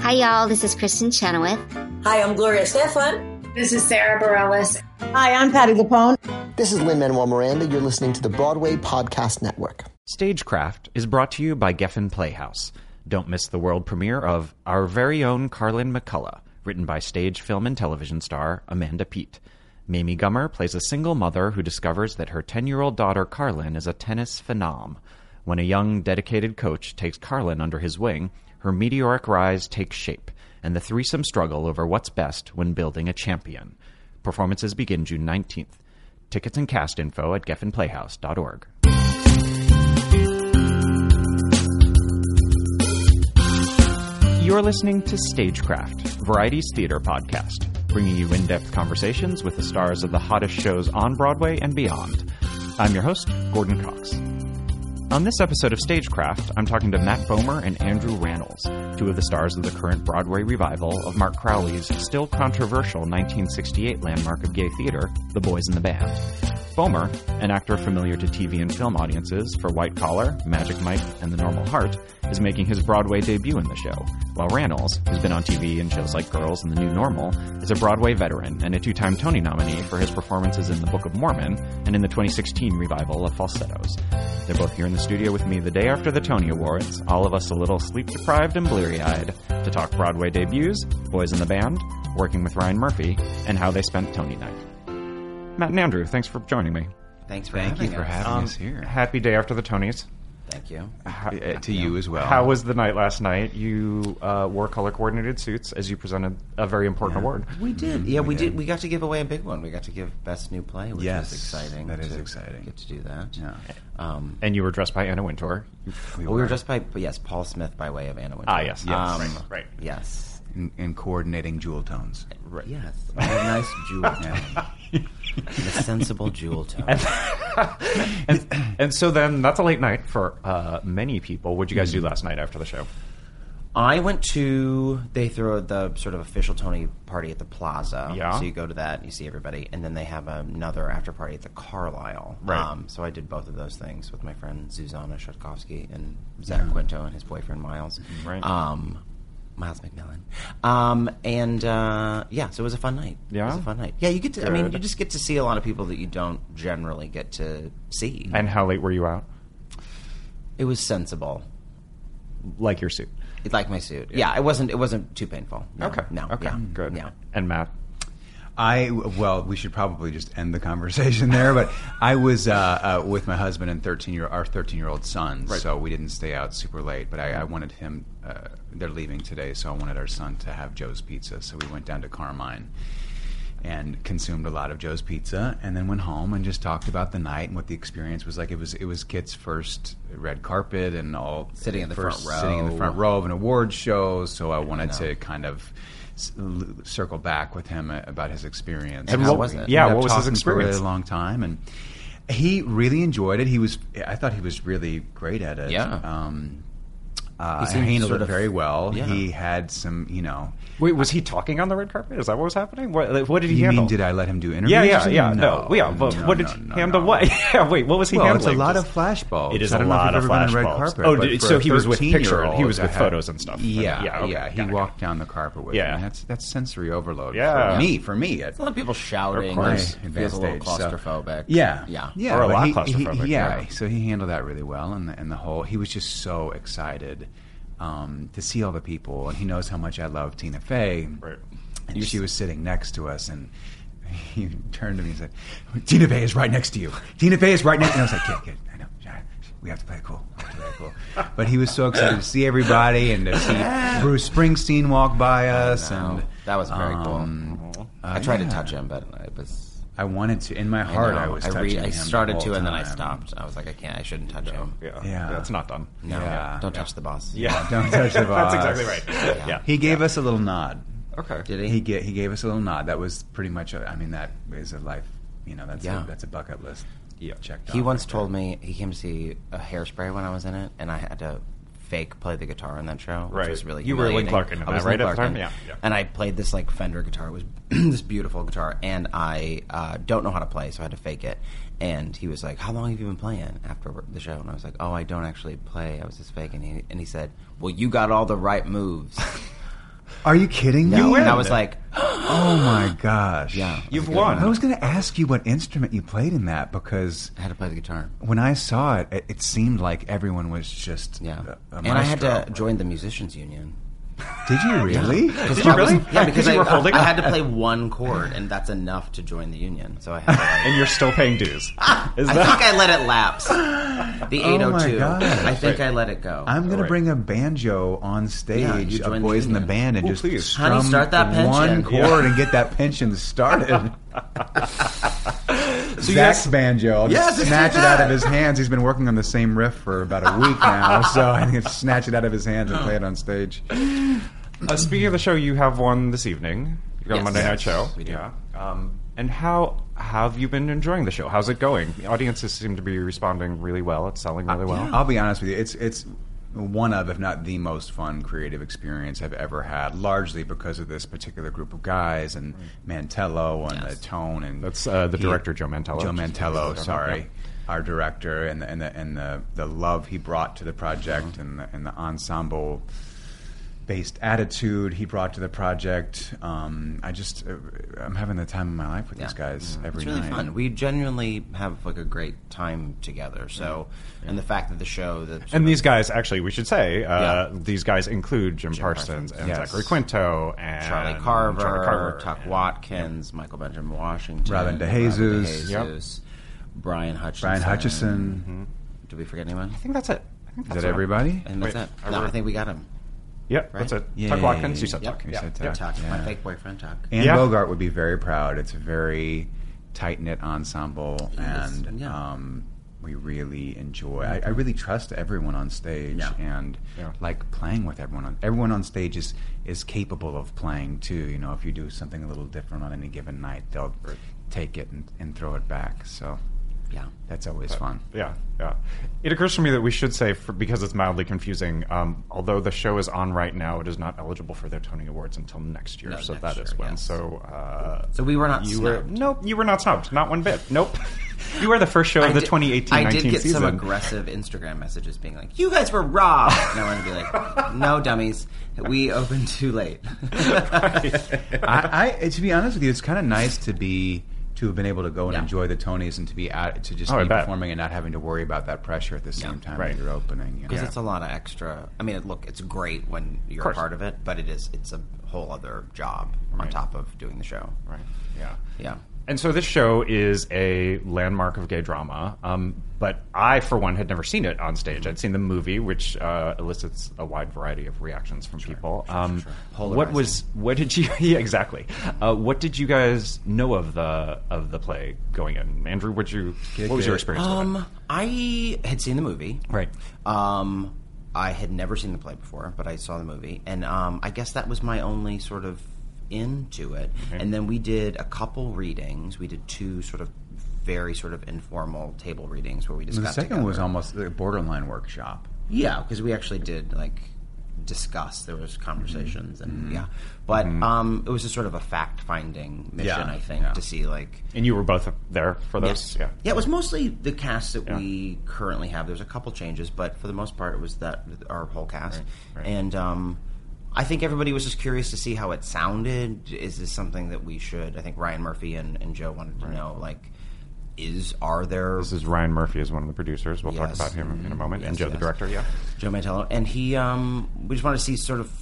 Hi, y'all. This is Kristen Chenoweth. Hi, I'm Gloria Estefan. This is Sarah Bareilles. Hi, I'm Patti LuPone. This is Lin-Manuel Miranda. You're listening to the Broadway Podcast Network. Stagecraft is brought to you by Geffen Playhouse. Don't miss the world premiere of Our Very Own Carlin McCullough, written by stage, film, and television star Amanda Peet. Mamie Gummer plays a single mother who discovers that her 10-year-old daughter Carlin is a tennis phenom. When a young, dedicated coach takes Carlin under his wing, her meteoric rise takes shape, and the threesome struggle over what's best when building a champion. Performances begin June 19th. Tickets and cast info at geffenplayhouse.org. You're listening to Stagecraft, Variety's theater podcast, bringing you in-depth conversations with the stars of the hottest shows on Broadway and beyond. I'm your host, Gordon Cox. On this episode of Stagecraft, I'm talking to Matt Bomer and Andrew Rannells, two of the stars of the current Broadway revival of Mark Crowley's still controversial 1968 landmark of gay theater, The Boys in the Band. Bomer, an actor familiar to TV and film audiences for White Collar, Magic Mike, and The Normal Heart, is making his Broadway debut in the show, while Rannells, who's been on TV in shows like Girls and The New Normal, is a Broadway veteran and a two-time Tony nominee for his performances in The Book of Mormon and in the 2016 revival of Falsettos. They're both here in the studio with me the day after the Tony Awards, all of us a little sleep-deprived and bleary-eyed, to talk Broadway debuts, Boys in the Band, working with Ryan Murphy, and how they spent Tony night. Matt and Andrew, thanks for joining me. Thank you for having us here. Happy day after the Tonys. Thank you. To you as well. How was the night last night? You wore color-coordinated suits as you presented a very important award. We did. Yeah, we did. We got to give away a big one. We got to give Best New Play, which was exciting. That is exciting. Get to do that. Yeah. And you were dressed by Anna Wintour. We were dressed by, Paul Smith by way of Anna Wintour. Ah, yes. Right. Yes. In coordinating jewel tones. Right. Yes. A nice jewel tone. A sensible jewel tone. And so then, that's a late night for many people. What did you guys do last night after the show? I went to, they throw the sort of official Tony party at the Plaza. Yeah. So you go to that, you see everybody, and then they have another after party at the Carlisle. Right. So I did both of those things with my friend Zuzana Shatkovsky and Zach Quinto and his boyfriend Miles. Right. Miles McMillan. So it was a fun night. Yeah? It was a fun night. Yeah, you get to, you just get to see a lot of people that you don't generally get to see. And how late were you out? It was sensible. Like your suit? Like my suit. Yeah, it wasn't too painful. No, Okay. No. Okay. Yeah. Good. Yeah. And Matt? We should probably just end the conversation there, but I was with my husband and our 13-year-old son, so we didn't stay out super late, but I wanted him, they're leaving today, so I wanted our son to have Joe's Pizza, so we went down to Carmine and consumed a lot of Joe's Pizza, and then went home and just talked about the night and what the experience was like. It was Kit's first red carpet and all. Sitting in the front row of an awards show, so I wanted to kind of circle back with him about his experience. And how was it? Yeah, what was his experience? For a really long time, and he really enjoyed it. I thought he was really great at it. Yeah. He handled it very well. Yeah. He had some, Wait, was he talking on the red carpet? Is that what was happening? What did he you handle? mean, did I let him do interviews? Yeah. No. What did he handle? What? Yeah, wait, what was he handling? It's a lot of flashbulbs. It is a lot of flashbulbs. So he was with picture. He was with photos and stuff. Yeah. He walked down the carpet with me. That's sensory overload. Yeah. For me. It's a lot of people shouting. Of course. It feels a little claustrophobic. Yeah. Or a lot claustrophobic. Yeah. So he handled that really well, and the whole. He was just so excited. To see all the people, and he knows how much I love Tina Fey. Right. And she was sitting next to us, and he turned to me and said, "Tina Fey is right next to you. Tina Fey is right next." And I was like, "Kid, I know. We have to play it cool. But he was so excited to see everybody and to see Bruce Springsteen walk by us, and that was very cool. I tried to touch him, but it was. I wanted to. In my heart, I was touching him. I started to, and then I time. stopped. I was like, I shouldn't touch him. Yeah, it's not done. No, don't touch the boss. Yeah, don't touch the boss. That's exactly right. Yeah. He gave us a little nod. Okay. Did he? He gave us a little nod. That was pretty much. That is a life. That's a bucket list. Yeah. Checked. He once told me he came to see a Hairspray when I was in it, and I had to fake play the guitar in that show, which was really you were Lynn Clarkin in that, right? At the time? Yeah. And I played this Fender guitar. It was this beautiful guitar, and I don't know how to play, so I had to fake it. And he was like, "How long have you been playing?" After the show, and I was like, "Oh, I don't actually play. I was just faking." And he said, "Well, you got all the right moves." Are you kidding me? No, and I was like, oh my gosh. yeah. You've won. I was going to ask you what instrument you played in that because I had to play the guitar. when I saw it, it seemed like everyone was just Yeah. a And I had maestro. to join the musicians union. Did you really? Did you really? Yeah, because you were holding I had to play one chord, and that's enough to join the union. So I had to And you're still paying dues. I think I let it lapse. The 802. Oh my gosh. I think I let it go. I'm going Right. to bring a banjo on stage Yeah, you of join the Boys in the union. Band and Ooh, just please. strum Honey, start that one pension. chord and get that pension started. you Zach's guys- banjo. I'll Yes, just let's snatch do it out that. of his hands. He's been working on the same riff for about a week now, so I think snatch it out of his hands and play it on stage. Speaking of the show, you have one this evening. You got a Yes. Monday night show. We do. Yeah. And how have you been enjoying the show? How's it going? The audiences seem to be responding really well. It's selling really well. I'll be honest with you. It's one of, if not the most fun creative experience I've ever had, largely because of this particular group of guys and Mantello and the tone and That's the director, Joe Mantello. Joe Mantello, Yeah. sorry, our director, and the love he brought to the project and the ensemble based attitude he brought to the project. I'm having the time of my life with these guys every It's really night. fun. We genuinely have like a great time together. So, and the fact that the show that And these guys, actually, we should say, Yeah. these guys include Jim Parsons and Yes. Zachary Quinto and Charlie Carver, Tuck and- Watkins, Michael Benjamin Washington, Robin DeJesus. Brian Hutchison. Brian Hutchison. Did we forget anyone? I think that's it. Is that everybody? And that's Wait, it. I No, wrote- I think we got him. Yeah, that's it. Yeah, Tuck yeah, Watkins, yeah, you said Yep. Tuck. You Yeah. said Yep. Tuck, Tuck. My yeah. fake boyfriend Tuck. Ann Yeah. Bogart would be very proud. It's a very tight-knit ensemble, Yes, and yeah. we really enjoy. I really trust everyone on stage, Yeah. and Yeah. like playing with everyone. Everyone on stage is capable of playing too. You know, if you do something a little different on any given night, they'll take it and throw it back. So Yeah. that's always fun. Yeah, yeah. It occurs to me that we should say, because it's mildly confusing, although the show is on right now, it is not eligible for their Tony Awards until next year. No, So next that is year, when. yes. So we were not you snubbed. Nope, you were not snubbed. Not one bit. Nope. You were the first show of the 2018-19 I did get season. some aggressive Instagram messages being like, "You guys were robbed." And I wanted to be like, "No, dummies, we opened too late." To be honest with you, it's kind of nice to have been able to go and Yeah. enjoy the Tonys and to be to just I be bet. performing and not having to worry about that pressure at the same time Right. that you're opening. You know? Because it's a lot of extra. I mean, look, it's great when you're a course. part of it, but it's a whole other job on Right. top of doing the show. Right. Yeah. Yeah. And so this show is a landmark of gay drama, but I, for one, had never seen it on stage. I'd seen the movie, which elicits a wide variety of reactions from people. What did you? Yeah, exactly. What did you guys know of the play going in? Andrew, what was your experience with it? I had seen the movie. Right. I had never seen the play before, but I saw the movie, and I guess that was my only sort of into it. Okay. And then we did a couple readings. We did two sort of very sort of informal table readings where we just The got second together. was almost a borderline workshop. Yeah, because we actually did like discuss. There was conversations and yeah, but it was just sort of a fact finding mission. Yeah, I think yeah. to see like. And you were both there for those? Yes. Yeah, it was mostly the cast that Yeah. we currently have. There's a couple changes, but for the most part, it was that our whole cast. Right. And I think everybody was just curious to see how it sounded. Is this something that we should? I think Ryan Murphy and Joe wanted to know, like, are there... This is Ryan Murphy is one of the producers. We'll talk Yes. about him in a moment. and Yes, Joe, the yes. director, yeah. Joe Mantello, and he we just wanted to see sort of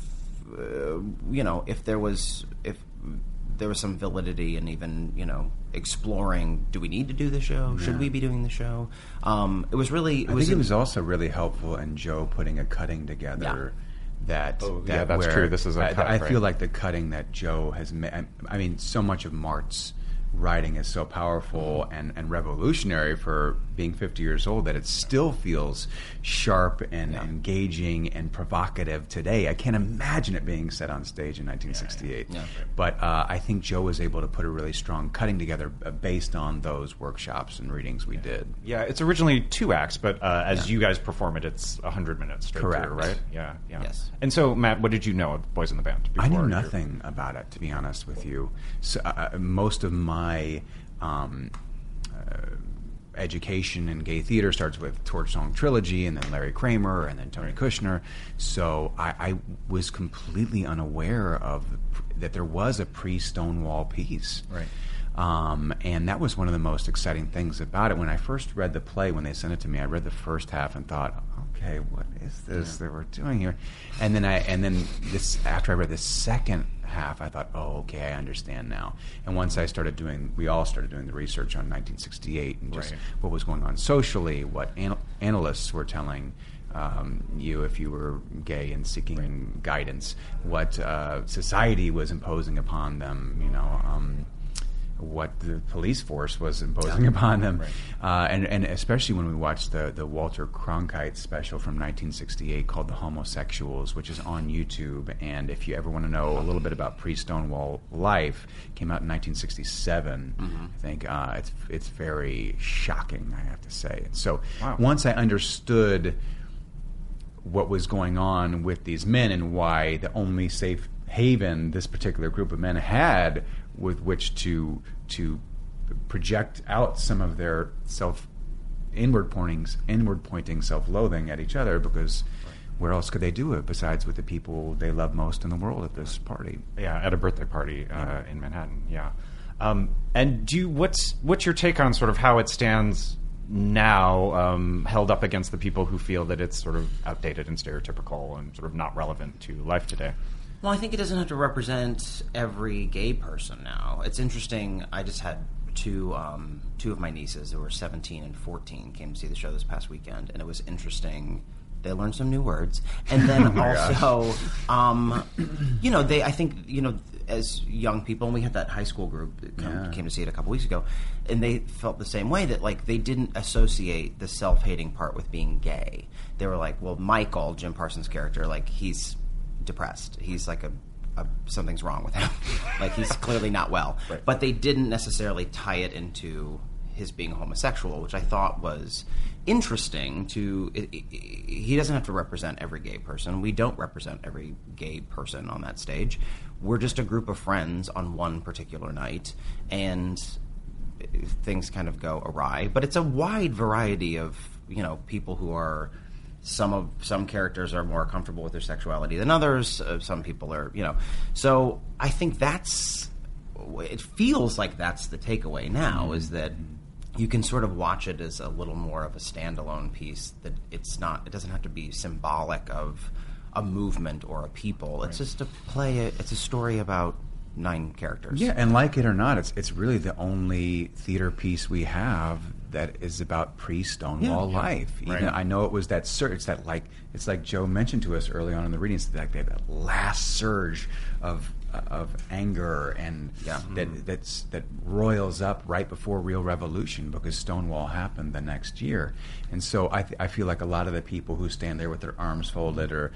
if there was some validity and even exploring, do we need to do the show, should we be doing the show, it was really I think it was also really helpful in Joe putting a cutting together. That yeah, that's where true. This is a I, cut, I right? feel like the cutting that Joe has made. I mean, so much of Mart's writing is so powerful and revolutionary for being 50 years old that it still feels sharp and engaging and provocative today. I can't imagine it being set on stage in 1968. Yeah. But I think Joe was able to put a really strong cutting together based on those workshops and readings we did. Yeah, it's originally 2 acts, but as you guys perform it, it's 100 minutes straight Correct. through, right? Yeah, yeah. Yes. And so, Matt, what did you know of Boys in the Band? I knew before nothing about it, to be honest with you. So, most of my education in gay theater starts with Torch Song Trilogy, and then Larry Kramer, and then Tony Kushner. So I was completely unaware of that there was a pre-Stonewall piece. Right. And that was one of the most exciting things about it. When I first read the play, when they sent it to me, I read the first half and thought, okay, what is this that we're doing here? And then after I read the second half, I thought, oh, okay, I understand now. And once we all started doing the research on 1968 and just what was going on socially, what analysts were telling you if you were gay and seeking guidance, what society was imposing upon them, what the police force was imposing upon them. And especially when we watched the Walter Cronkite special from 1968 called The Homosexuals, which is on YouTube. And if you ever want to know a little bit about pre-Stonewall life, came out in 1967. I think it's very shocking, I have to say. So once I understood what was going on with these men and why the only safe haven this particular group of men had with which to project out some of their inward pointing self-loathing at each other, because where else could they do it besides with the people they love most in the world at this party? Yeah, at a birthday party in Manhattan. Yeah. And what's your take on sort of how it stands now, held up against the people who feel that it's sort of outdated and stereotypical and sort of not relevant to life today? Well, I think it doesn't have to represent every gay person now. It's interesting. I just had two of my nieces who were 17 and 14 came to see the show this past weekend, and it was interesting. They learned some new words, and then also, I think as young people, and we had that high school group that came to see it a couple weeks ago, and they felt the same way, that like they didn't associate the self-hating part with being gay. They were like, well, Michael, Jim Parsons' character, like he's depressed. He's like something's wrong with him. Like he's clearly not well. Right. But they didn't necessarily tie it into his being homosexual, which I thought was interesting. He doesn't have to represent every gay person. We don't represent every gay person on that stage. We're just a group of friends on one particular night, and things kind of go awry. But it's a wide variety of people who are. Some characters are more comfortable with their sexuality than others. Some people are, So I think it feels like that's the takeaway now, is that you can sort of watch it as a little more of a standalone piece, that it doesn't have to be symbolic of a movement or a people. It's just it's a story about 9 characters. Yeah, and like it or not, it's really the only theater piece we have that is about pre-Stonewall life. I know it was that surge. It's like Joe mentioned to us early on in the readings, that last surge of anger and that roils up right before Real Revolution, because Stonewall happened the next year. And so I feel like a lot of the people who stand there with their arms folded or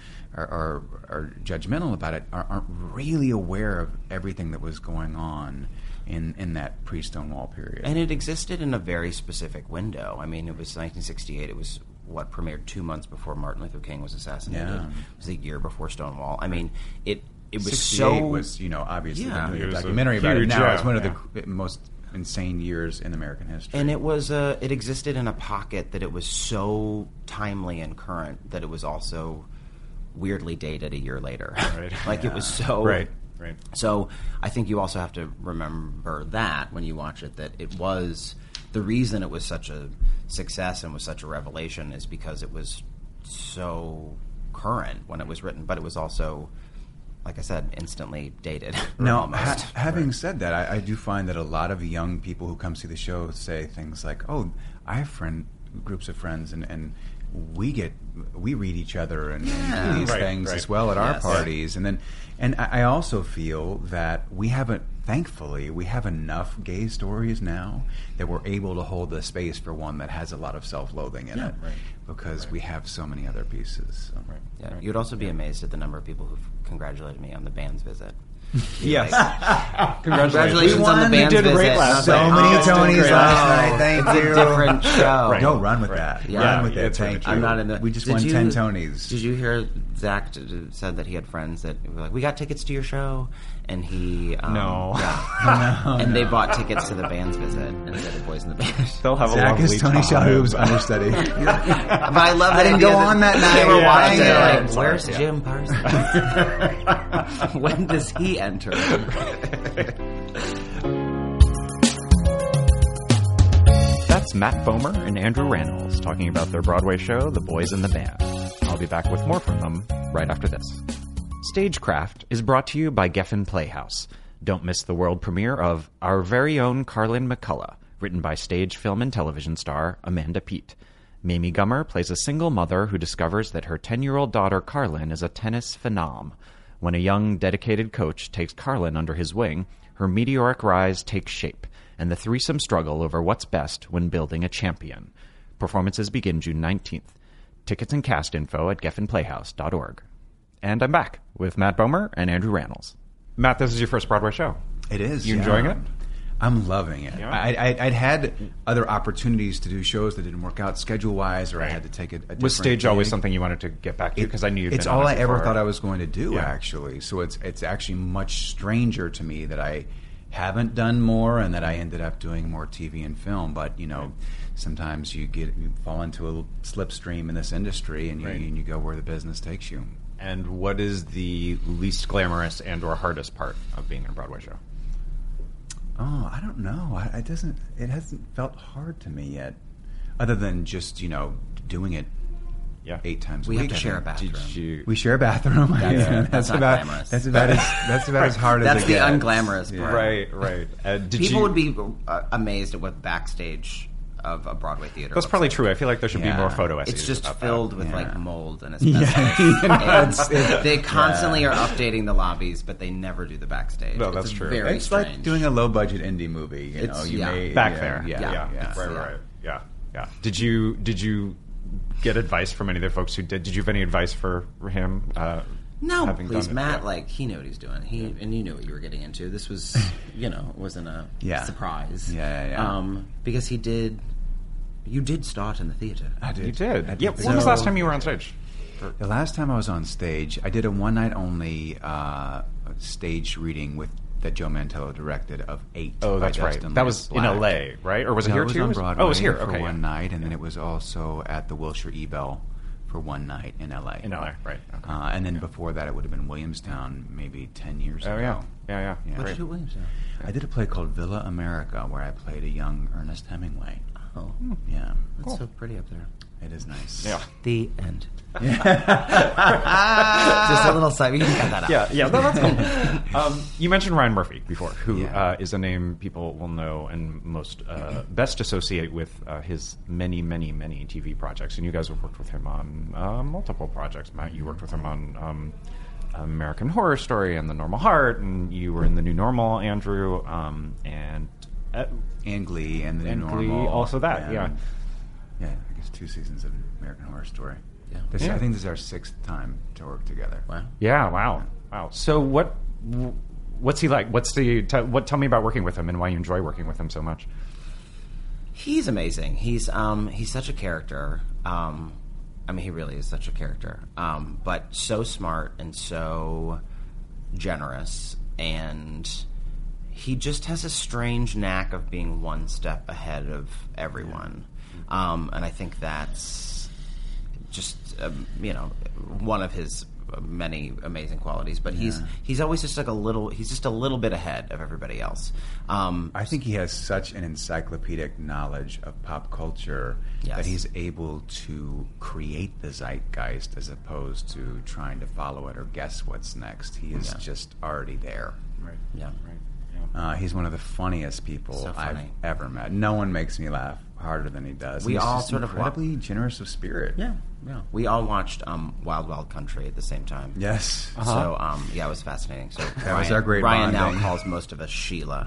are judgmental about it aren't really aware of everything that was going on in that pre-Stonewall period. And it existed in a very specific window. I mean, it was 1968. It was what premiered 2 months before Martin Luther King was assassinated. It was a year before Stonewall. I mean, it was so... was, obviously doing a documentary about it now. It's one of the most insane years in American history. And it existed in a pocket that it was so timely and current that it was also weirdly dated a year later. Right. It was so... Right. So I think you also have to remember that when you watch it, that it was the reason it was such a success and was such a revelation is because it was so current when it was written, but it was also, like I said, instantly dated. Now, having said that, I do find that a lot of young people who come see the show say things like, "Oh, I have groups of friends, and we read each other and do these things as well at our parties." And I also feel that thankfully, we have enough gay stories now that we're able to hold the space for one that has a lot of self-loathing in it, because we have so many other pieces. So. You'd also be amazed at the number of people who've congratulated me on the band's visit. Yes. Congratulations on the band's visit. So many Tonys last night. Thank you. It's a different show. No, run with that. Yeah. Run with it. Thank you. I'm not in the... We just won 10 Tonys. Did you hear Zach said that he had friends that were like, "We got tickets to your show," and he No. and they bought tickets to the band's visit instead of Boys in the Band. They'll have Zach a lovely is Tony time. Shalhoub's understudy. But I love. I didn't go on that night. They were Yeah, watching. yeah, They're yeah. like, "Where's Jim Parsons? When does he enter?" That's Matt Bomer and Andrew Rannells talking about their Broadway show, The Boys in the Band. I'll be back with more from them right after this. Stagecraft is brought to you by Geffen Playhouse. Don't miss the world premiere of Our Very Own Carlin McCullough, written by stage, film, and television star Amanda Peet. Mamie Gummer plays a single mother who discovers that her 10-year-old daughter Carlin is a tennis phenom. When a young, dedicated coach takes Carlin under his wing, her meteoric rise takes shape, and the threesome struggle over what's best when building a champion. Performances begin June 19th. Tickets and cast info at geffenplayhouse.org. And I'm back with Matt Bomer and Andrew Rannells. Matt, this is your first Broadway show. It is. You enjoying it? I'm loving it. Yeah. I'd had other opportunities to do shows that didn't work out schedule-wise, or I had to take a different Was stage always gig. something you wanted to get back to? Because I knew you'd it's been all on I it ever before. thought I was going to do, Yeah. actually. So it's actually much stranger to me that I haven't done more and that I ended up doing more TV and film. But, sometimes you fall into a slipstream in this industry and you go where the business takes you. And what is the least glamorous and or hardest part of being in a Broadway show? Oh, I don't know. It hasn't felt hard to me yet, other than just doing it Yeah. 8 times We a have week. to share a I think. bathroom. Did you... We share a bathroom. That's not about glamorous. That's about as hard That's as it the gets. unglamorous part. Right. Did People you... would be amazed at what backstage of a Broadway theater. That's looks probably like. true. I feel like there should be Yeah. more photo essays. It's just about filled that. with Yeah. like mold and asbestos. They constantly are updating the lobbies, but they never do the backstage. No, that's It's true. Very It's strange. like doing a low-budget indie movie. You It's- know, you yeah. may Back there. Yeah. Right. Yeah. Did you get advice from any of the folks who did? Did you have any advice for him? No, having please, done it? Matt. Yeah. Like he knew what he's doing. And you knew what you were getting into. This was, it wasn't a surprise. Yeah. Because he did. You did start in the theater. I did. You did. I did. Yeah. When was the last time you were on stage? The last time I was on stage, I did a one-night only stage reading that Joe Mantello directed of 8. Oh, that's by right. Dustin That Lance was in Black. L.A., right? Or was it No, here it was too? on Broadway. Oh, it was here. for Okay. one night, and then it was also at the Wilshire Ebell for one night in L.A. In L.A., right. Okay. And then before that, it would have been Williamstown, maybe 10 years Oh, ago. yeah. Yeah. What did you do, Williamstown? I did a play called Villa America, where I played a young Ernest Hemingway. Oh, Yeah, that's so pretty up there. it is nice. Yeah. The end. Just a little side. You can cut that out. Yeah, no, that's cool. You mentioned Ryan Murphy before, who Yeah. is a name people will know and most best associate with his many, many, many TV projects. And you guys have worked with him on multiple projects. Matt, you worked with him on American Horror Story and The Normal Heart, and you were in The New Normal, Andrew, and Glee and The New Glee, Normal. also that, and- yeah. Yeah, I guess 2 seasons of American Horror Story. Yeah. Yeah. I think this is our 6th time to work together. Wow. Yeah, wow. So what's he like? Tell me about working with him and why you enjoy working with him so much. He's amazing. He's such a character. He really is such a character. But so smart and so generous, and he just has a strange knack of being one step ahead of everyone. And I think that's just one of his many amazing qualities. But he's always just like a little bit ahead of everybody else. I think he has such an encyclopedic knowledge of pop culture Yes. that he's able to create the zeitgeist as opposed to trying to follow it or guess what's next. He is just already there. Right. Yeah. Right. He's one of the funniest people So I've funny. ever met. No one makes me laugh harder than he does. We He's all just sort of incredibly generous of spirit. Yeah. We all watched Wild Wild Country at the same time. Yes. So, it was fascinating. So That was our great Ryan bonding. now calls most of us Sheila.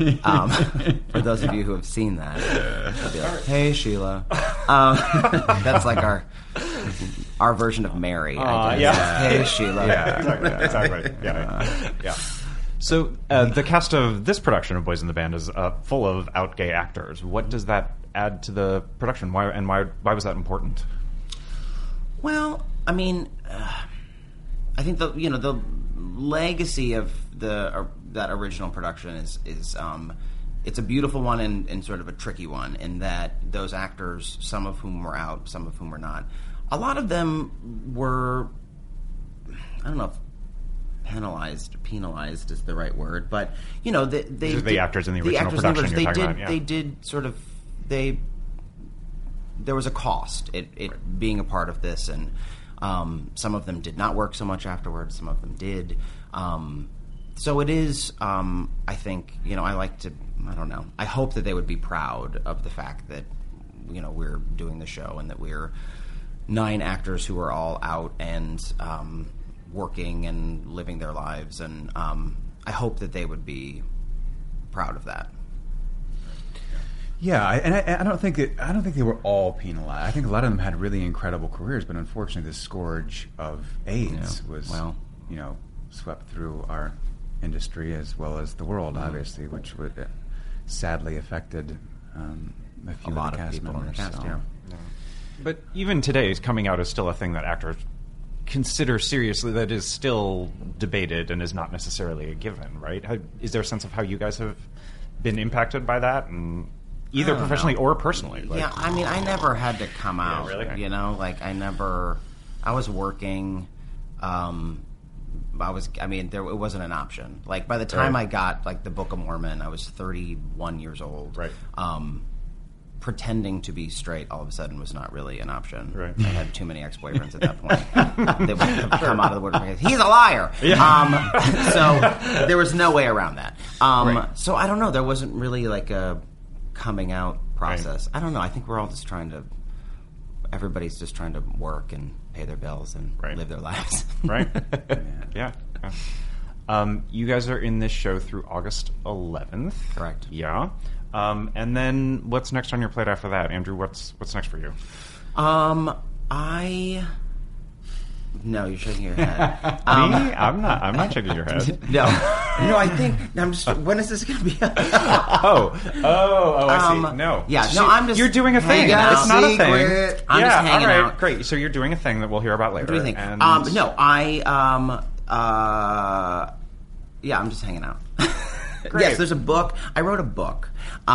For those of you who have seen that, he'll be like, "Hey, Sheila." That's like our version of Mary. I guess. yeah. Hey, Sheila. Yeah, exactly. Yeah. So the cast of this production of Boys in the Band is full of out gay actors. What does that add to the production? Why was that important? Well, I think the legacy of that original production is it's a beautiful one and sort of a tricky one in that those actors, some of whom were out, some of whom were not. A lot of them were, I don't know if penalized is the right word, but the actors in the original production you're talking about, yeah. They did sort of there was a cost it being a part of this, and some of them did not work so much afterwards, some of them did. So it is, I think, I hope that they would be proud of the fact that, we're doing the show and that we're 9 actors who are all out and working and living their lives. And I hope that they would be proud of that. Yeah, I don't think they were all penalized. I think a lot of them had really incredible careers, but unfortunately, the scourge of AIDS was swept through our industry as well as the world, obviously, which would sadly affected a lot of cast members. In the cast, yeah. But even today, coming out is still a thing that actors consider seriously, that is still debated and is not necessarily a given, right? Is there a sense of how you guys have been impacted by that, and either professionally or personally? Yeah, I mean, I never had to come out. Really? I was working. It wasn't an option. Like, by the time I got, the Book of Mormon, I was 31 years old. Right. Pretending to be straight all of a sudden was not really an option. Right. I had too many ex-boyfriends at that point. They would have come out of the woodwork. He's a liar! Yeah. So there was no way around that. Right. So I don't know. There wasn't really a coming out process. Right. I don't know. I think we're all just everybody's just trying to work and pay their bills and live their lives. Right. Yeah. You guys are in this show through August 11th. Correct. Yeah. And then what's next on your plate after that? Andrew, what's next for you? No, you're shaking your head. Me? I'm not shaking your head. No, I think I'm just. When is this going to be? Oh, I see. No, yeah, no. I'm just. You're doing a thing. It's not a thing. I'm just hanging all right, out. Great. So you're doing a thing that we'll hear about later. What do you think? And... No, yeah, I'm just hanging out. Great. Yes, there's a book. I wrote a book.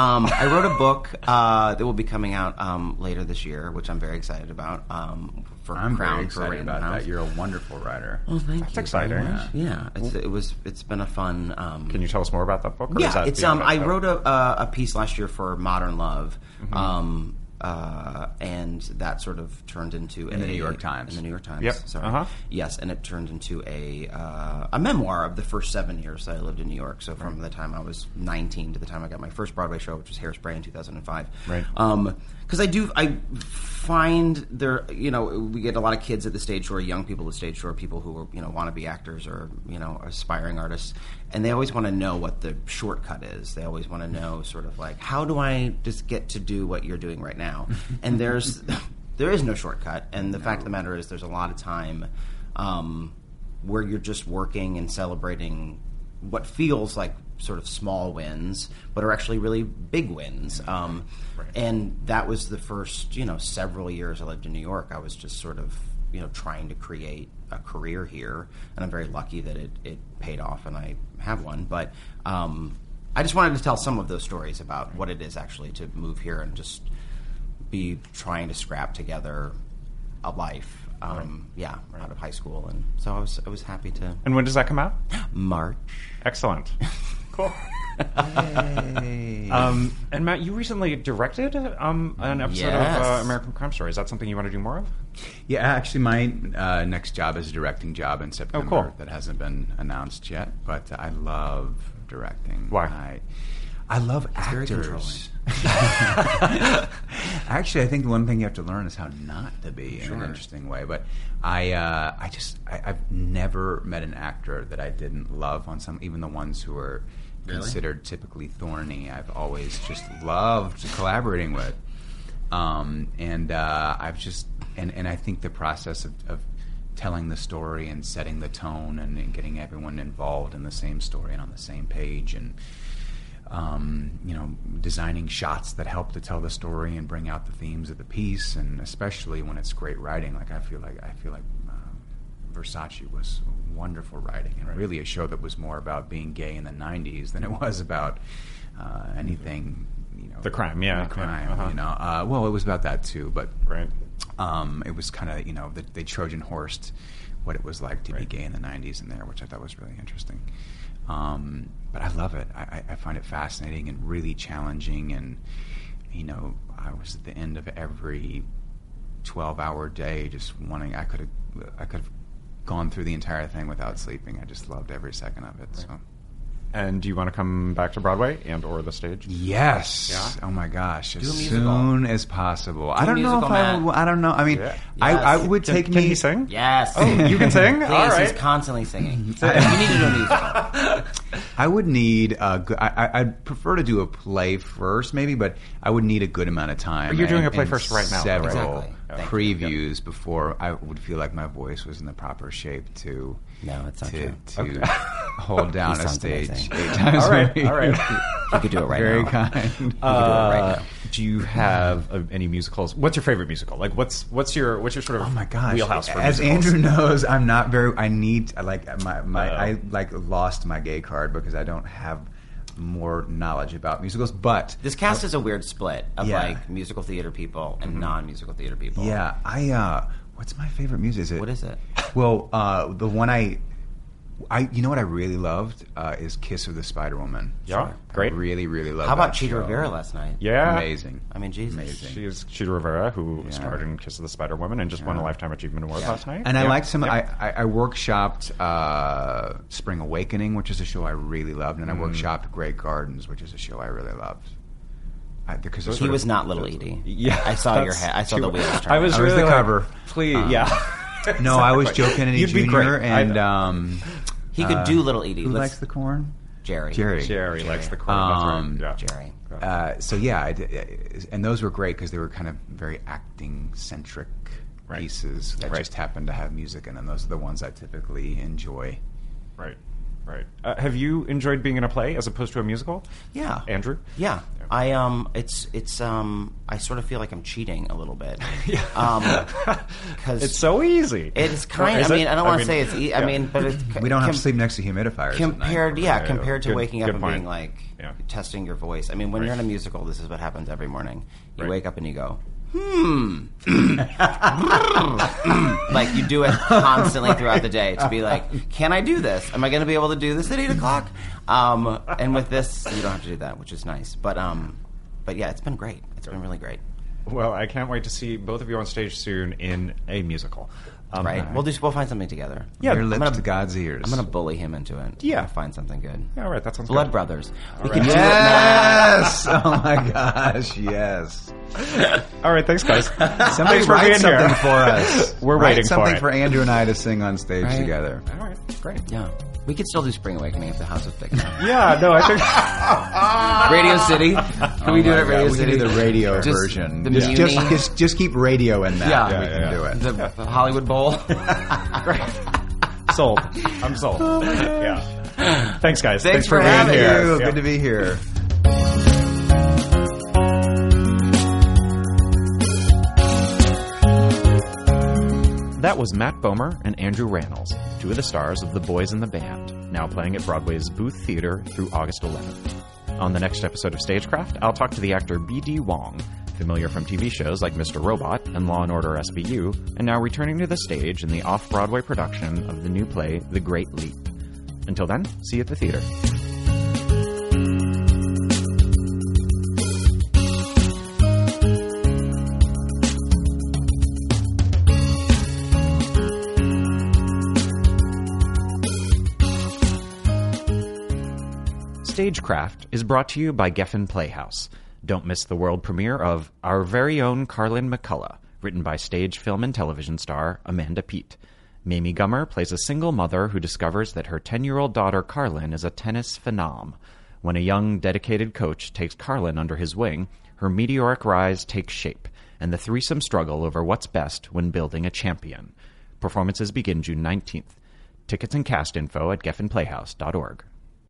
That will be coming out later this year, which I'm very excited about. I'm very excited about that. You're a wonderful writer. Well, thank you. That's exciting. Yeah, it's been a fun. Can you tell us more about that book? Or Yeah, is that I wrote a piece last year for Modern Love. Mm-hmm. And that sort of turned into the New York Times. In the New York Times, Yep. sorry. Uh-huh. Yes, and it turned into a memoir of the first 7 years that I lived in New York. So from the time I was 19 to the time I got my first Broadway show, which was Hairspray in 2005. Right. Because I find there, we get a lot of kids at the stage show, or young people at the stage show, or people who want to be actors or aspiring artists, and they always want to know what the shortcut is. They always want to know sort of how do I just get to do what you're doing right now? And there is no shortcut. And the fact of the matter is, there's a lot of time where you're just working and celebrating what feels like sort of small wins, but are actually really big wins. And that was the first, several years I lived in New York. I was just sort of, trying to create a career here, and I'm very lucky that it paid off and I have one. But I just wanted to tell some of those stories about what it is actually to move here and just be trying to scrap together a life. Out of high school, and so I was happy to. And when does that come out? March. Excellent. Cool. And Matt, you recently directed an episode of American Crime Story. Is that something you want to do more of? Yeah, actually, my next job is a directing job in September. Oh, cool. That hasn't been announced yet, but I love directing. Why? I love actors. Actually, I think one thing you have to learn is how not to be in an interesting way. But I've never met an actor that I didn't love on some, even the ones who are considered typically thorny. I've always just loved collaborating with. And I think the process of telling the story and setting the tone and getting everyone involved in the same story and on the same page and designing shots that help to tell the story and bring out the themes of the piece, and especially when it's great writing, I feel like Versace was wonderful writing, and really a show that was more about being gay in the 90s than it was about anything, the crime, yeah. The crime, Uh-huh. well, it was about that too, but Right. it was kind of, they Trojan horsed what it was like to be gay in the 90s in there, which I thought was really interesting. But I love it. I find it fascinating and really challenging, and I was at the end of every 12-hour day just wanting, I could have gone through the entire thing without sleeping. I just loved every second of it. Right. So. And do you want to come back to Broadway and or the stage? Yes. Yeah? Oh my gosh, as musical. soon as possible. I don't know if musical, I don't know. I mean, Yeah. I would take Can me. he sing? Yes. Oh, you can sing? Please, All right. he's constantly singing. You need to do a musical. I would need a good. I'd prefer to do a play first, maybe, but I would need a good amount of time. You're doing a play and first right now. Several Exactly. Thank previews before I would feel like my voice was in the proper shape to. No, it's not true. To hold down He a sounds stage amazing. 8 times. All right. a week. All right. You could do it right Very now. kind. You could do it right now. Do you have any musicals? What's your favorite musical? Like, what's your sort of Oh my gosh! wheelhouse for As musicals? Andrew knows, I'm not very. I lost my gay card because I don't have more knowledge about musicals. But This cast is a weird split of Yeah. like musical theater people and non-musical theater people. yeah, what's my favorite music? What is it? Well, the one I you know what I really loved is Kiss of the Spider Woman. Yeah, great. I really, really loved. How about that Cheetah show. Rivera last night? Yeah. Amazing. I mean, Jesus. Amazing. She is Cheetah Rivera, who Yeah. starred in Kiss of the Spider Woman and just won a Lifetime Achievement Award last night. And I Yeah. liked some. Yeah. I workshopped Spring Awakening, which is a show I really loved, and I workshopped Great Gardens, which is a show I really loved. Because He was not Little Edie. Yeah, I saw your that's head. I saw true. the wheels turn. I was I was really the like, cover. Please, yeah. No, I was Joe Kennedy You'd be Jr. great. He could do Little Edie. Who Let's- likes the corn? Jerry. Jerry likes the corn. That's right. Yeah. Jerry. So yeah, and those were great because they were kind of very acting centric Right. pieces that Right. just happened to have music in them. Those are the ones I typically enjoy. Right. Right. Have you enjoyed being in a play as opposed to a musical? Yeah. Andrew? Yeah. I I sort of feel like I'm cheating a little bit. Because It's so easy. it's kind. Is I mean, it? I don't want to say it's. I yeah. mean, but it's, We don't have to sleep next to humidifiers. compared. at night. Yeah, compared to Good- waking up good and point. being like Yeah. testing your voice. I mean, when Right. you're in a musical, this is what happens every morning. You Right. wake up and you go, like you do it constantly throughout the day to be like, can I do this? Am I going to be able to do this at 8 o'clock? And with this, you don't have to do that, which is nice. But yeah, it's been great. It's been really great. Well, I can't wait to see both of you on stage soon in a musical. Right? We'll find something together. Yeah, Your I'm lips gonna- to God's ears. I'm going to bully him into it. Yeah. I'll find something good. Yeah, all right, that sounds Blood good. Brothers. We right. can do it Yes! Oh my gosh! Yes. All right, thanks, guys. Somebody Thanks for write being something here. for us. We're Write waiting for something it. for Andrew and I to sing on stage Right. together. All right, great. now. Yeah. We could still do Spring Awakening if the house was big enough. Yeah, no, I think... Radio City. Can we do it at Radio we City? can do the radio Just version. the just, Muni. just keep radio in that. Yeah. we Yeah, can yeah, do it. The Hollywood Bowl. Sold. I'm sold. Yeah. Thanks, guys. Thanks for for being having here. you. Yeah. Good to be here. That was Matt Bomer and Andrew Rannells, two of the stars of The Boys in the Band, now playing at Broadway's Booth Theater through August 11th. On the next episode of Stagecraft, I'll talk to the actor B.D. Wong, familiar from TV shows like Mr. Robot and Law & Order SVU, and now returning to the stage in the off-Broadway production of the new play The Great Leap. Until then, see you at the theater. Stagecraft is brought to you by Geffen Playhouse. Don't miss the world premiere of Our Very Own Carlin McCullough, written by stage, film, and television star Amanda Peet. Mamie Gummer plays a single mother who discovers that her 10-year-old daughter Carlin is a tennis phenom. When a young, dedicated coach takes Carlin under his wing, her meteoric rise takes shape, and the threesome struggle over what's best when building a champion. Performances begin June 19th. Tickets and cast info at geffenplayhouse.org.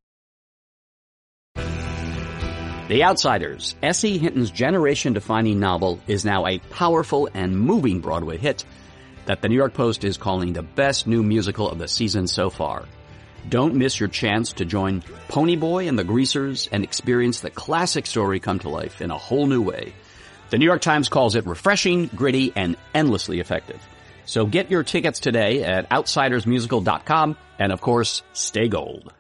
The Outsiders, S.E. Hinton's generation-defining novel, is now a powerful and moving Broadway hit. that the New York Post is calling the best new musical of the season so far. Don't miss your chance to join Ponyboy and the Greasers and experience the classic story come to life in a whole new way. The New York Times calls it refreshing, gritty, and endlessly effective. So get your tickets today at outsidersmusical.com, and of course, stay gold.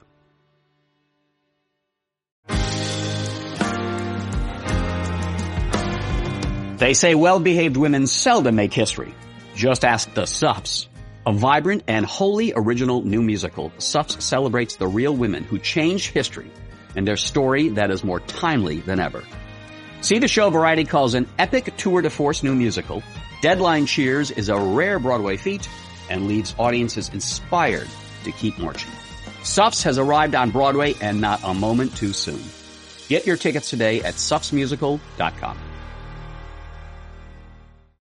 They say well-behaved women seldom make history. Just ask the Suffs. A vibrant and wholly original new musical, Suffs celebrates the real women who changed history and their story that is more timely than ever. See the show Variety calls an epic tour de force new musical. Deadline cheers is a rare Broadway feat and leaves audiences inspired to keep marching. Suffs has arrived on Broadway and not a moment too soon. Get your tickets today at suffsmusical.com.